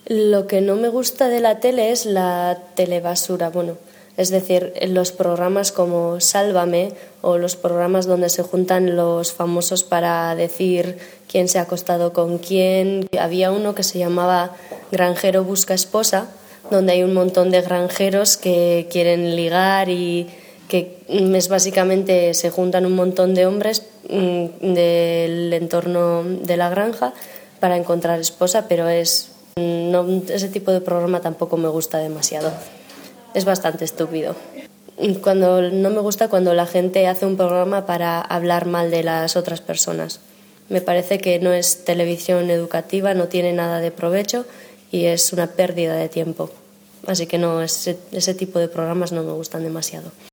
Lo que no me gusta de la tele es la telebasura, es decir, los programas como Sálvame o los programas donde se juntan los famosos para decir quién se ha acostado con quién. Había uno que se llamaba Granjero busca esposa, donde hay un montón de granjeros que quieren ligar y que es básicamente se juntan un montón de hombres del entorno de la granja para encontrar esposa, pero ese tipo de programa tampoco me gusta demasiado. Es bastante estúpido. No me gusta cuando la gente hace un programa para hablar mal de las otras personas. Me parece que no es televisión educativa, no tiene nada de provecho y es una pérdida de tiempo. Así que ese tipo de programas no me gustan demasiado.